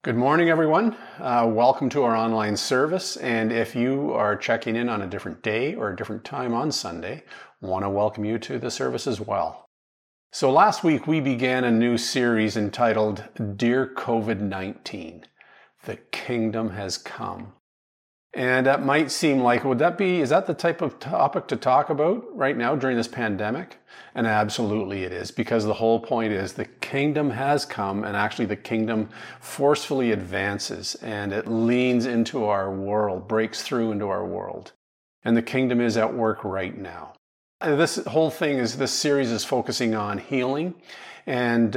Good morning, everyone. Welcome to our online service. And if you are checking in on a different day or a different time on Sunday, I want to welcome you to the service as well. So last week we began a new series entitled Dear COVID-19, The Kingdom Has Come. And that might seem like, is that the type of topic to talk about right now during this pandemic? And absolutely it is, because the whole point is the kingdom has come, and actually the kingdom forcefully advances and it leans into our world, breaks through into our world. And the kingdom is at work right now. And this series is focusing on healing. And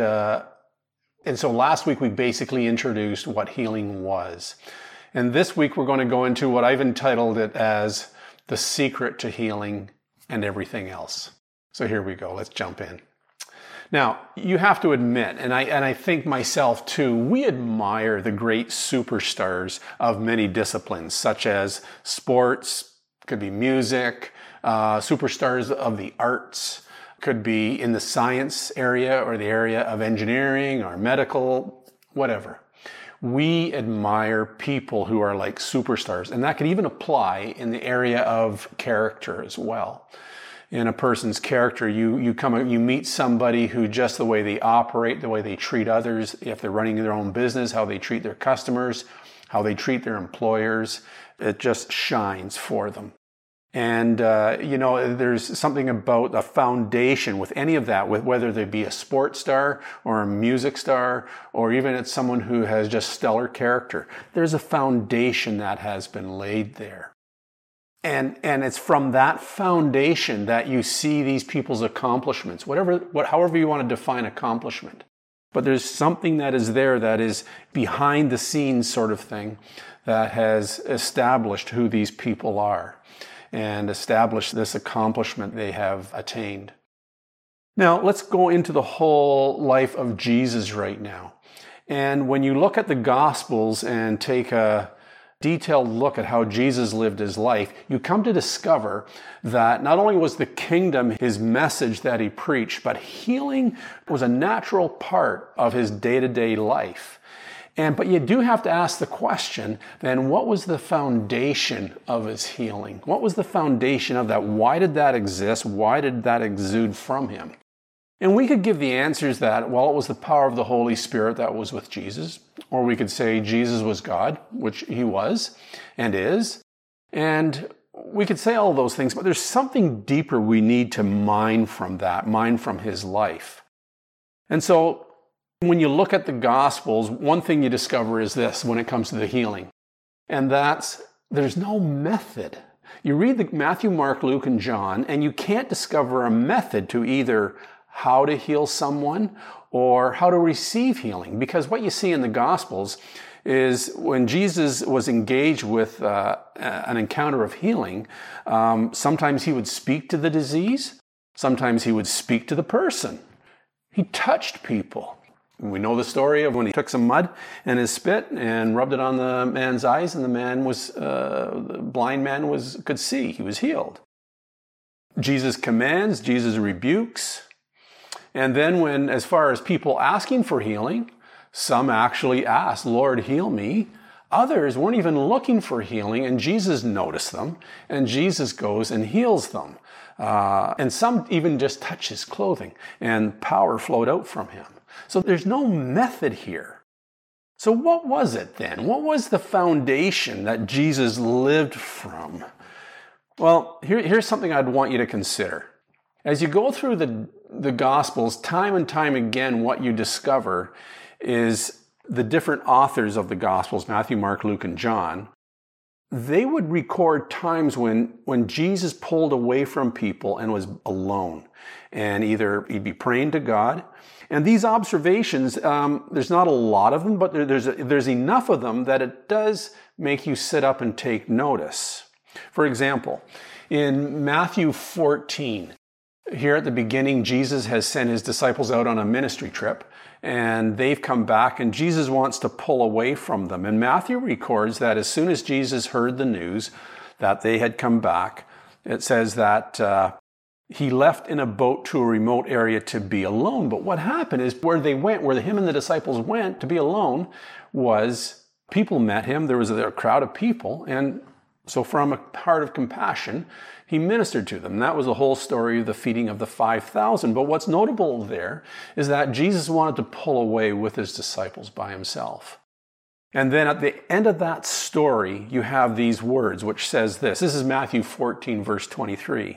so last week we basically introduced what healing was. And this week we're going to go into what I've entitled it as the secret to healing and everything else. So here we go. Let's jump in. Now, you have to admit, and I think myself too, we admire the great superstars of many disciplines, such as sports, could be music, superstars of the arts, could be in the science area or the area of engineering or medical, whatever. We admire people who are like superstars, and that could even apply in the area of character as well. In a person's character, you meet somebody who just the way they operate, the way they treat others, if they're running their own business, how they treat their customers, how they treat their employers, it just shines for them. And, there's something about the foundation with any of that, with whether they be a sports star or a music star, or even it's someone who has just stellar character. There's a foundation that has been laid there. And it's from that foundation that you see these people's accomplishments, however you want to define accomplishment. But there's something that is there that is behind the scenes sort of thing that has established who these people are and establish this accomplishment they have attained. Now, let's go into the whole life of Jesus right now. And when you look at the Gospels and take a detailed look at how Jesus lived his life, you come to discover that not only was the kingdom his message that he preached, but healing was a natural part of his day-to-day life. But you do have to ask the question, then what was the foundation of his healing? What was the foundation of that? Why did that exist? Why did that exude from him? And we could give the answers that, well, it was the power of the Holy Spirit that was with Jesus. Or we could say Jesus was God, which he was and is. And we could say all those things, but there's something deeper we need to mine from his life. And so when you look at the Gospels, one thing you discover is this when it comes to the healing. And that's, there's no method. You read Matthew, Mark, Luke, and John, and you can't discover a method to either how to heal someone or how to receive healing. Because what you see in the Gospels is when Jesus was engaged with an encounter of healing, sometimes he would speak to the disease, sometimes he would speak to the person. He touched people. We know the story of when he took some mud and his spit and rubbed it on the man's eyes, and the blind man could see. He was healed. Jesus commands, Jesus rebukes. And then when, as far as people asking for healing, some actually asked, Lord, heal me. Others weren't even looking for healing, and Jesus noticed them, and Jesus goes and heals them. And some even just touch his clothing, and power flowed out from him. So there's no method here. So what was it then? What was the foundation that Jesus lived from? Well, here's something I'd want you to consider. As you go through the Gospels, time and time again, what you discover is the different authors of the Gospels, Matthew, Mark, Luke, and John, they would record times when Jesus pulled away from people and was alone. And either he'd be praying to God. And these observations, there's not a lot of them, but there's enough of them that it does make you sit up and take notice. For example, in Matthew 14, here at the beginning, Jesus has sent his disciples out on a ministry trip, and they've come back, and Jesus wants to pull away from them. And Matthew records that as soon as Jesus heard the news that they had come back, it says that he left in a boat to a remote area to be alone. But what happened is where him and the disciples went to be alone was people met him. There was a crowd of people, and so from a heart of compassion, he ministered to them. And that was the whole story of the feeding of the 5,000. But what's notable there is that Jesus wanted to pull away with his disciples by himself. And then at the end of that story, you have these words, which says this. This is Matthew 14, verse 22.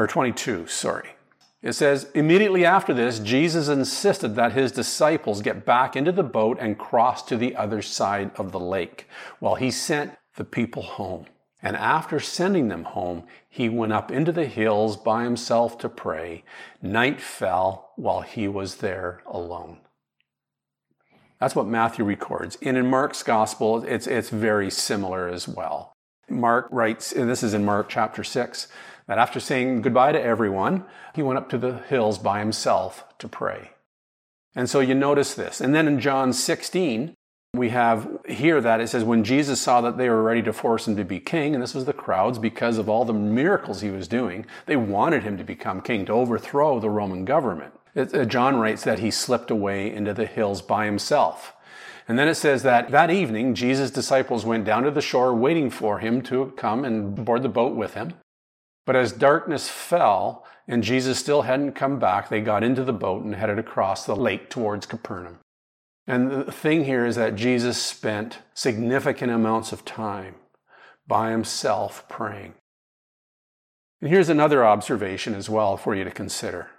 It says, immediately after this, Jesus insisted that his disciples get back into the boat and cross to the other side of the lake while he sent the people home. And after sending them home, he went up into the hills by himself to pray. Night fell while he was there alone. That's what Matthew records. And in Mark's gospel, it's very similar as well. Mark writes, and this is in Mark chapter 6, that after saying goodbye to everyone, he went up to the hills by himself to pray. And so you notice this. And then in John 16, we have here that it says, when Jesus saw that they were ready to force him to be king, and this was the crowds because of all the miracles he was doing, they wanted him to become king, to overthrow the Roman government. John writes that he slipped away into the hills by himself. And then it says that evening, Jesus' disciples went down to the shore waiting for him to come and board the boat with him. But as darkness fell and Jesus still hadn't come back, they got into the boat and headed across the lake towards Capernaum. And the thing here is that Jesus spent significant amounts of time by himself praying. And here's another observation as well for you to consider.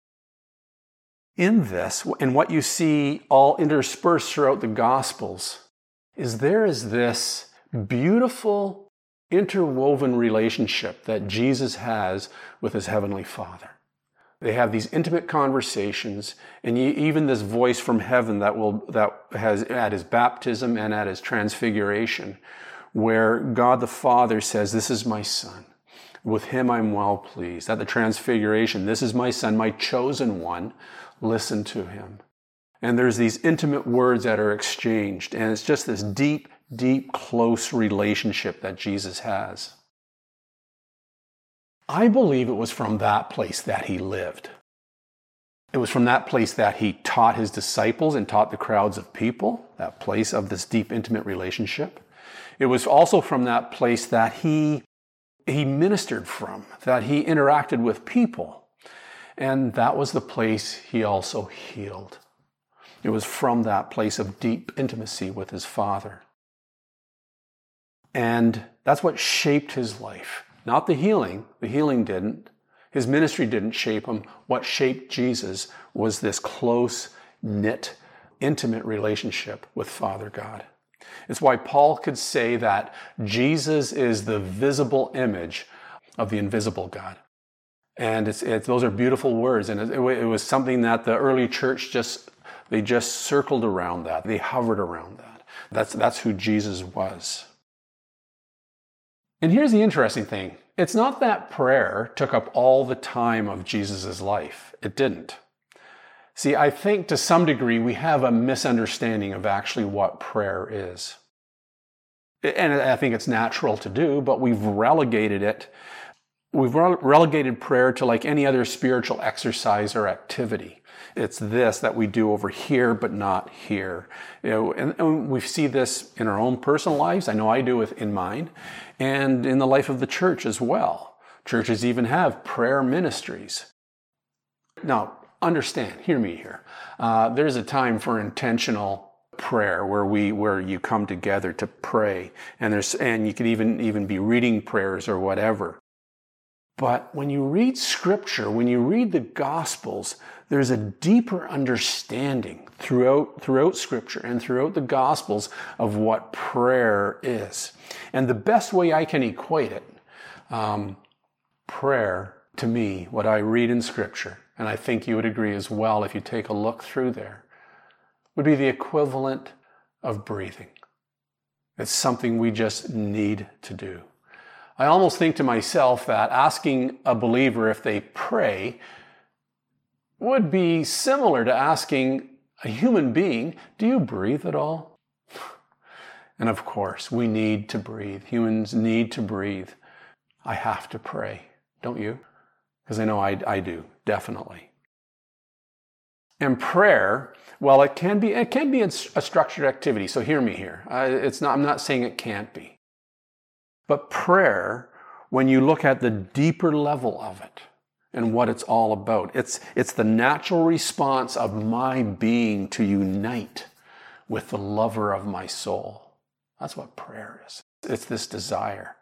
In this, and what you see all interspersed throughout the Gospels, is there is this beautiful interwoven relationship that Jesus has with his Heavenly Father. They have these intimate conversations, and even this voice from heaven that has at his baptism and at his transfiguration, where God the Father says, "This is my Son. With him I'm well pleased." At the transfiguration, "This is my Son, my chosen one. Listen to him." And there's these intimate words that are exchanged, and it's just this deep, deep, close relationship that Jesus has. I believe it was from that place that he lived. It was from that place that he taught his disciples and taught the crowds of people, that place of this deep, intimate relationship. It was also from that place that he ministered from, that he interacted with people. And that was the place he also healed. It was from that place of deep intimacy with his Father. And that's what shaped his life. Not the healing. The healing didn't. His ministry didn't shape him. What shaped Jesus was this close-knit, intimate relationship with Father God. It's why Paul could say that Jesus is the visible image of the invisible God. And those are beautiful words. And it was something that the early church just circled around that. They hovered around that. That's who Jesus was. And here's the interesting thing. It's not that prayer took up all the time of Jesus' life. It didn't. See, I think to some degree we have a misunderstanding of actually what prayer is. And I think it's natural to do, but we've relegated it. We've relegated prayer to like any other spiritual exercise or activity. It's this that we do over here, but not here. And we see this in our own personal lives. I know I do in mine, and in the life of the church as well. Churches even have prayer ministries. Now, understand, hear me here. There's a time for intentional prayer where you come together to pray, and you could even be reading prayers or whatever. But when you read Scripture, when you read the Gospels, there's a deeper understanding throughout Scripture and throughout the Gospels of what prayer is. And the best way I can equate it, prayer, to me, what I read in Scripture, and I think you would agree as well if you take a look through there, would be the equivalent of breathing. It's something we just need to do. I almost think to myself that asking a believer if they pray would be similar to asking a human being, do you breathe at all? And of course, we need to breathe. Humans need to breathe. I have to pray, don't you? Because I know I do, definitely. And prayer, well, it can be a structured activity. So hear me here. I'm not saying it can't be. But prayer, when you look at the deeper level of it and what it's all about, it's the natural response of my being to unite with the lover of my soul. That's what prayer is. It's this desire.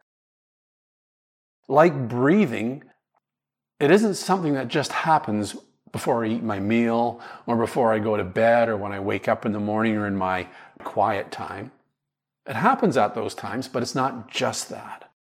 Like breathing, it isn't something that just happens before I eat my meal or before I go to bed or when I wake up in the morning or in my quiet time. It happens at those times, but it's not just that.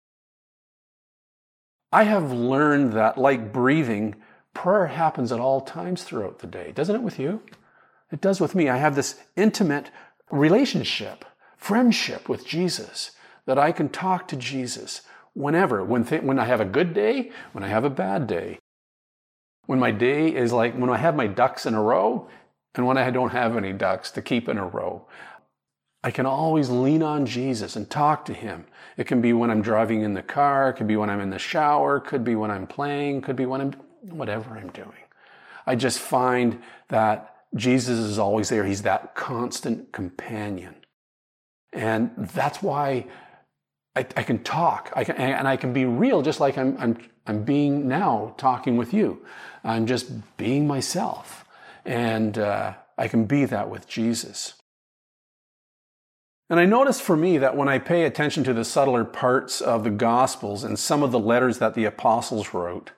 I have learned that, like breathing, prayer happens at all times throughout the day. Doesn't it with you? It does with me. I have this intimate relationship, friendship with Jesus, that I can talk to Jesus whenever, when I have a good day, when I have a bad day. When my day is like, when I have my ducks in a row, and when I don't have any ducks to keep in a row. I can always lean on Jesus and talk to him. It can be when I'm driving in the car, it could be when I'm in the shower, it could be when I'm playing, could be when whatever I'm doing. I just find that Jesus is always there. He's that constant companion. And that's why I can talk. I can be real, just like I'm being now, talking with you. I'm just being myself. And I can be that with Jesus. And I notice for me that when I pay attention to the subtler parts of the Gospels and some of the letters that the apostles wrote,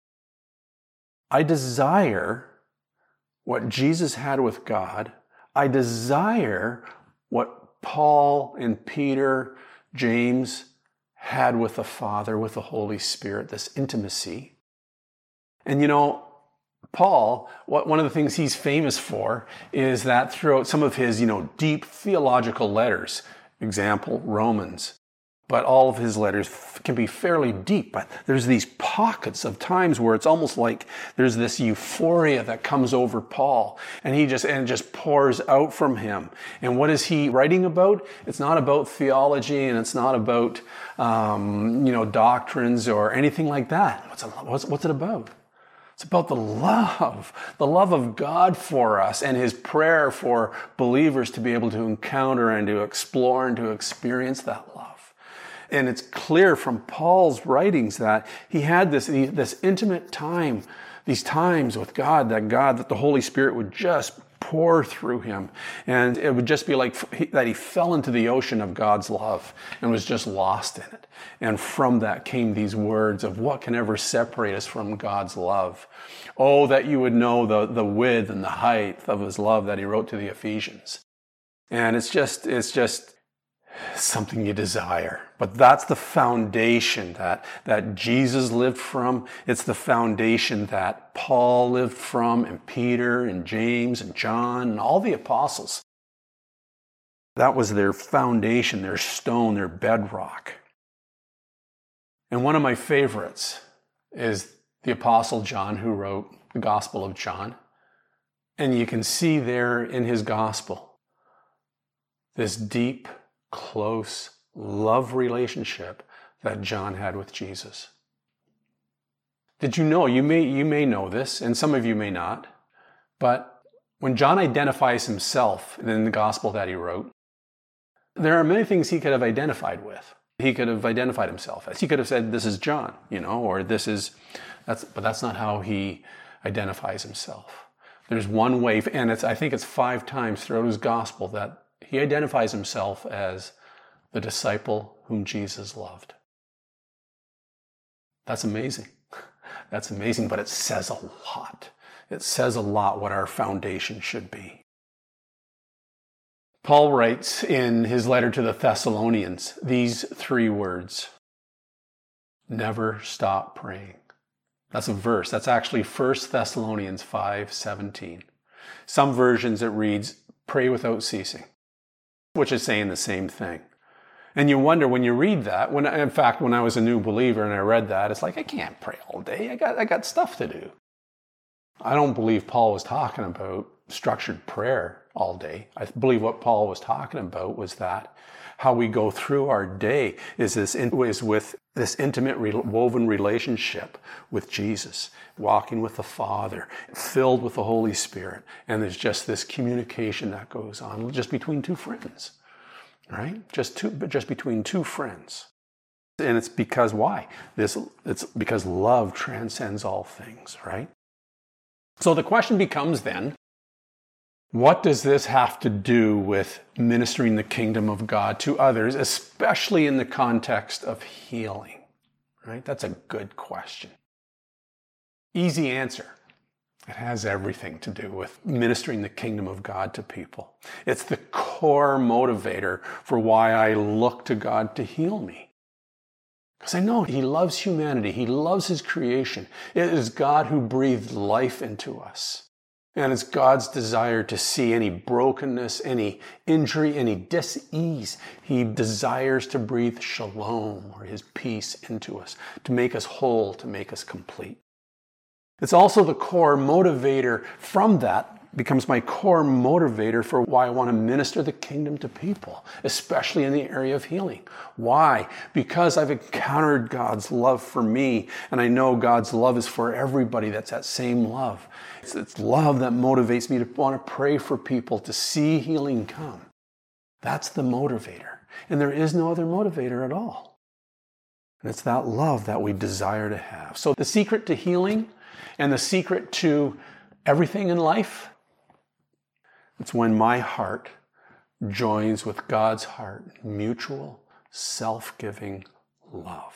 I desire what Jesus had with God. I desire what Paul and Peter, James had with the Father, with the Holy Spirit, this intimacy. And you know, Paul, one of the things he's famous for is that throughout some of his, deep theological letters, example, Romans, but all of his letters can be fairly deep, but there's these pockets of times where it's almost like there's this euphoria that comes over Paul, and it just pours out from him. And what is he writing about? It's not about theology, and it's not about, doctrines or anything like that. What's it about? It's about the love of God for us and his prayer for believers to be able to encounter and to explore and to experience that love. And it's clear from Paul's writings that he had this intimate time, these times with God, that the Holy Spirit would just pour through him. And it would just be like that he fell into the ocean of God's love and was just lost in it. And from that came these words of what can ever separate us from God's love? Oh, that you would know the width and the height of his love that he wrote to the Ephesians. And it's just something you desire. But that's the foundation that Jesus lived from. It's the foundation that Paul lived from, and Peter and James and John and all the apostles. That was their foundation, their stone, their bedrock. And one of my favorites is the Apostle John, who wrote the Gospel of John. And you can see there in his Gospel this deep, close love relationship that John had with Jesus. Did you know, you may know this, and some of you may not, but when John identifies himself in the gospel that he wrote, there are many things he could have identified with. He could have identified himself as. He could have said, this is John, or but that's not how he identifies himself. There's one way, and I think it's 5 times throughout his gospel that he identifies himself as the disciple whom Jesus loved. That's amazing. That's amazing, but it says a lot. It says a lot what our foundation should be. Paul writes in his letter to the Thessalonians these 3 words: never stop praying. That's a verse. That's actually 1 Thessalonians 5:17. Some versions it reads, pray without ceasing, which is saying the same thing. And you wonder when you read that, when I was a new believer and I read that, it's like, I can't pray all day. I got stuff to do. I don't believe Paul was talking about structured prayer all day. I believe what Paul was talking about was that how we go through our day is with this intimate woven relationship with Jesus, walking with the Father, filled with the Holy Spirit. And there's just this communication that goes on just between two friends, right? Just between two friends. And it's because why? It's because love transcends all things, right? So the question becomes then, what does this have to do with ministering the kingdom of God to others, especially in the context of healing? Right? That's a good question. Easy answer. It has everything to do with ministering the kingdom of God to people. It's the core motivator for why I look to God to heal me. Because I know He loves humanity. He loves His creation. It is God who breathed life into us. And it's God's desire to see any brokenness, any injury, any dis-ease. He desires to breathe shalom, or His peace, into us, to make us whole, to make us complete. It's also the core motivator from that, becomes my core motivator for why I want to minister the kingdom to people, especially in the area of healing. Why? Because I've encountered God's love for me, and I know God's love is for everybody. That's that same love. It's love that motivates me to want to pray for people, to see healing come. That's the motivator. And there is no other motivator at all. And it's that love that we desire to have. So the secret to healing and the secret to everything in life, it's when my heart joins with God's heart, mutual, self-giving love.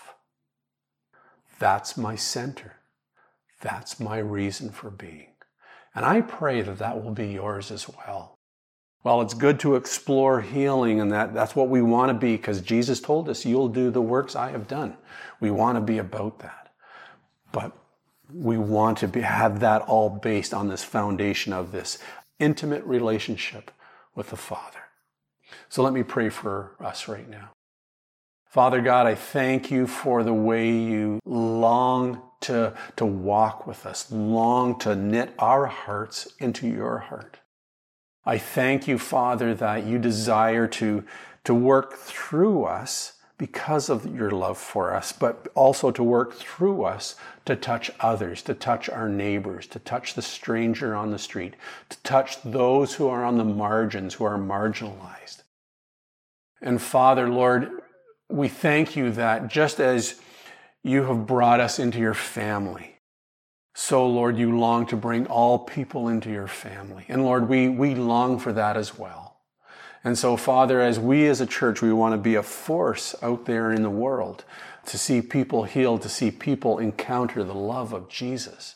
That's my center. That's my reason for being. And I pray that that will be yours as well. Well, it's good to explore healing, and that's what we want to be, because Jesus told us, you'll do the works I have done. We want to be about that. But we want to have that all based on this foundation of this intimate relationship with the Father. So let me pray for us right now. Father God, I thank you for the way you long to walk with us, long to knit our hearts into your heart. I thank you, Father, that you desire to work through us because of your love for us, but also to work through us to touch others, to touch our neighbors, to touch the stranger on the street, to touch those who are on the margins, who are marginalized. And Father, Lord, we thank you that just as you have brought us into your family, so, Lord, you long to bring all people into your family. And Lord, we long for that as well. And so, Father, as we as a church, we want to be a force out there in the world to see people healed, to see people encounter the love of Jesus.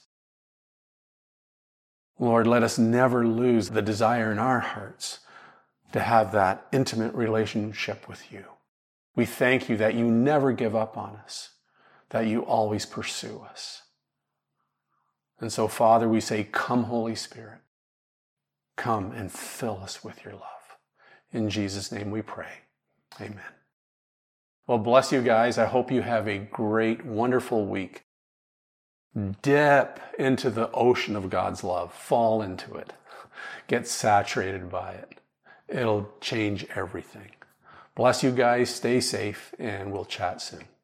Lord, let us never lose the desire in our hearts to have that intimate relationship with you. We thank you that you never give up on us, that you always pursue us. And so, Father, we say, come, Holy Spirit, come and fill us with your love. In Jesus' name we pray. Amen. Well, bless you guys. I hope you have a great, wonderful week. Dip into the ocean of God's love. Fall into it. Get saturated by it. It'll change everything. Bless you guys. Stay safe, and we'll chat soon.